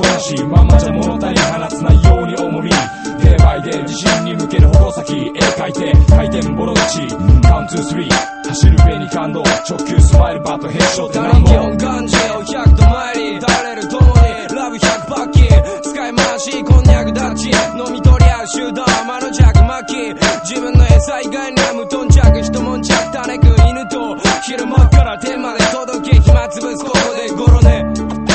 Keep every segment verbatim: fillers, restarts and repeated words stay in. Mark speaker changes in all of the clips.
Speaker 1: こなしまんまじゃ物足り放つないように重みデーバイデー自信に向ける矛先絵描いて回転ボロ口カウントスリー走る上に感動直球スマイルバット変装ってなんぼ
Speaker 2: 他人感じをひゃくと参り倒れるともにラブひゃくパッキー使い回しこんにゃくダッチ飲み取り合う集団天の弱巻き自分の餌以外には無頓着一悶着種食う犬と昼間から天まで届け暇つぶすここでゴロね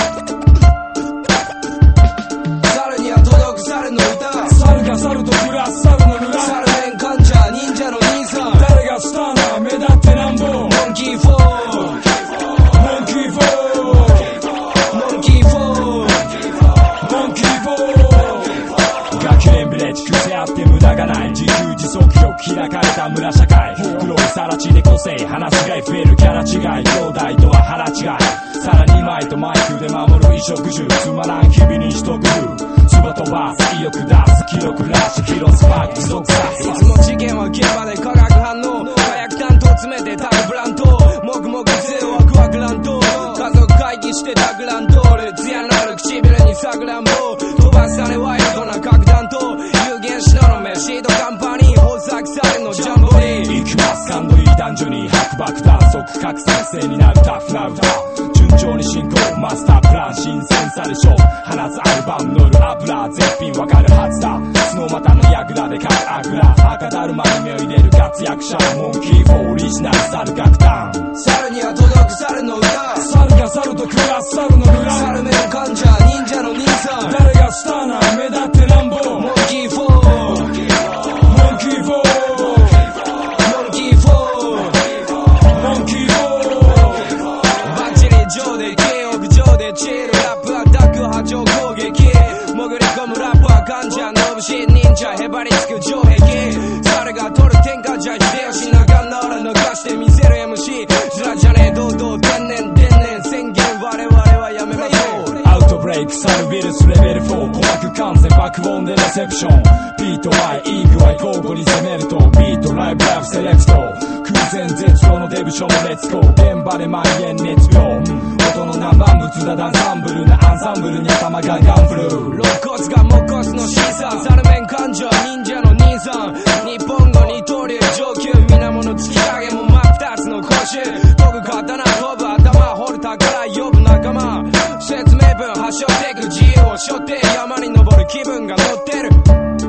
Speaker 2: 猿には届く猿の歌
Speaker 1: 猿が猿と暮らす猿の村
Speaker 2: 猿面患者忍者の兄さん
Speaker 1: 誰がスターな目立ってなんぼ
Speaker 2: モンキーフォー
Speaker 1: モンキーフォー
Speaker 2: モンキーフォー
Speaker 1: モンキーフォー学年ビレッジ癖あって無駄がない自給自足力開かれた村社会黒いさら地で個性話すがい増えるキャラ違い兄弟とは腹違いさらにマイとマイクで守る衣食住つまらん日々に一工夫唾飛ばす意欲出す記録ラッシュ広スパーク持続さす
Speaker 2: いつも事件は現場で化学反応火薬担当詰めてタグブラントもぐもぐ杖ワクワク乱闘家族会議してタグラントール艶のある唇にさくらんぼ飛ばされワイルドな核弾頭有限しののめシードカンパニー豊作されのジャンボリー
Speaker 1: 行きます感度いい男女に白爆弾即覚先生になるタフな歌順調に進行マスタープラン新鮮さでしょ放つアルバム乗る油絶品わかるはずだスノーマタのヤグラで書くあぐら赤だるまに目を入れる活躍者モンキーフォーオリジナル猿楽団
Speaker 2: 猿には届く猿の歌
Speaker 1: 猿が猿と暮らす猿の村
Speaker 2: 猿面患者忍者の兄さん
Speaker 1: 誰がスターな目立ってなんぼ
Speaker 2: モンキーフォー
Speaker 1: モンキーフォー
Speaker 2: モンキーフォー
Speaker 1: モンキーフォー
Speaker 2: バッチリ上で軽屋上でチールラップアタック波状攻撃潜り込むラッパー患者ノブシ忍者へばりつく城壁猿が取る天下じゃ秀吉長野ら抜かしてみせる エムシー ずらじゃねえ堂々天然天然宣言我々はやめましょう
Speaker 1: アウトブレイク猿ウイルスレベルフォー鼓膜感染爆音でレセプション P と Y いい具合交互に攻めるとビートライブライブセレクト空前絶後のデブションもレッツゴー現場で蔓延熱病音の南蛮物だダンサンブルなアンサンブルに頭ガンガンブルー
Speaker 2: 肋骨が木骨の C さん猿面患者忍者の兄さん日本語二刀流上級皆物突き上げも真っ二つの講習研ぐ刀飛ぶ頭掘る宝呼ぶ仲間説明文発祥ってく自由を背負って山に登る気分が乗ってる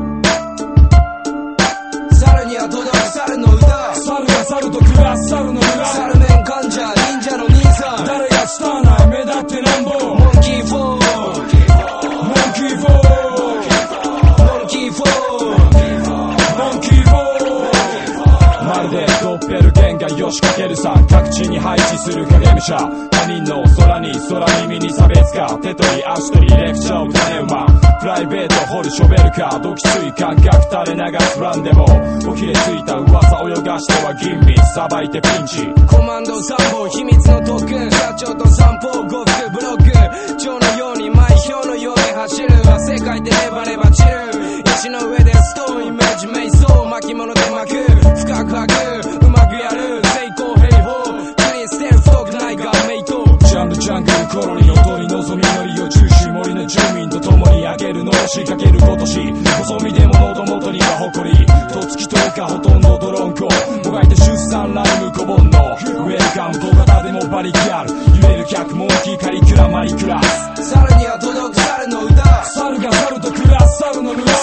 Speaker 2: 猿には届く猿の歌
Speaker 1: 猿が猿と暮らす猿の村
Speaker 2: 猿面患者忍者の兄さん
Speaker 1: 誰がスターな目立ってなんぼ
Speaker 2: モンキーフォー
Speaker 1: モンキーフォー
Speaker 2: モンキーフォー
Speaker 1: モンキーフォーまるでドッペルゲンガよしかけるさ各地に配置する影武者他人の空に空耳に差別化手取り足取りレクチャーを種馬プライベート掘るショベルカドキつい感覚垂れ流すプランでもおひれついた噂泳がしては吟味さばいてピンチ
Speaker 2: コマンドさんぼ秘密の特訓社長と散歩呉服ブロック蝶のように前標のように走る汗かいてネバネバ散る石の上でストーンイメージ瞑想巻物で巻く深く吐くうまくやる成功平方クリステン太くないがメイト
Speaker 1: ジャンルジャングルコロニー踊り望みのりを重視森の住民と共に上げるのろしかける今年細身でも喉元には誇りとつきとおかほとんどドロンコもがいて出産ライム小盆のウェルカム小型でも馬力ある揺れる客モンキーカリキュラマリクラス
Speaker 2: 猿には届く猿の歌
Speaker 1: 猿が猿と暮らす猿の村